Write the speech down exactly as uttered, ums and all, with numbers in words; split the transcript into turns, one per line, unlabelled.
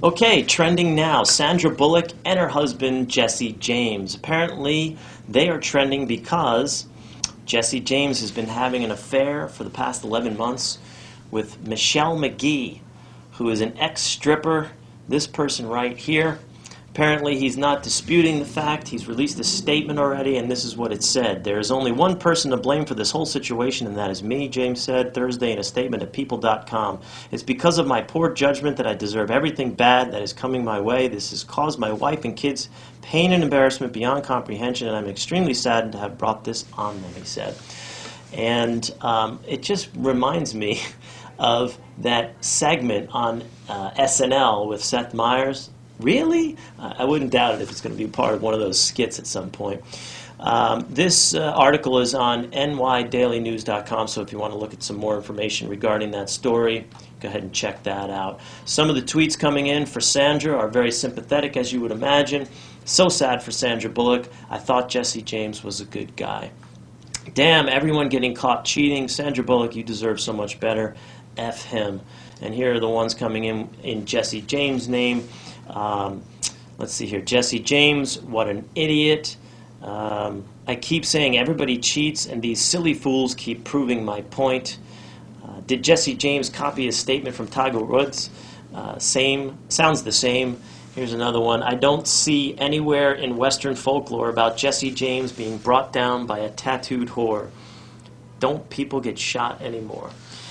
Okay, trending now. Sandra Bullock and her husband, Jesse James. Apparently, they are trending because Jesse James has been having an affair for the past eleven months with Michelle McGee, who is an ex-stripper. This person right here. Apparently, he's not disputing the fact. He's released a statement already, and this is what it said. There is only one person to blame for this whole situation, and that is me, James said Thursday in a statement at people dot com. It's because of my poor judgment that I deserve everything bad that is coming my way. This has caused my wife and kids pain and embarrassment beyond comprehension, and I'm extremely saddened to have brought this on them, he said. And um, it just reminds me of that segment on uh, S N L with Seth Meyers. Really? Uh, I wouldn't doubt it if it's going to be part of one of those skits at some point. Um, this uh, article is on N Y daily news dot com, so if you want to look at some more information regarding that story, go ahead and check that out. Some of the tweets coming in for Sandra are very sympathetic, as you would imagine. So sad for Sandra Bullock. I thought Jesse James was a good guy. Damn, everyone getting caught cheating. Sandra Bullock, you deserve so much better. F him. And here are the ones coming in in Jesse James' name. Um, let's see here. Jesse James, what an idiot. Um, I keep saying everybody cheats, and these silly fools keep proving my point. Uh, did Jesse James copy a statement from Tiger Woods? Uh, same. Sounds the same. Here's another one. I don't see anywhere in Western folklore about Jesse James being brought down by a tattooed whore. Don't people get shot anymore?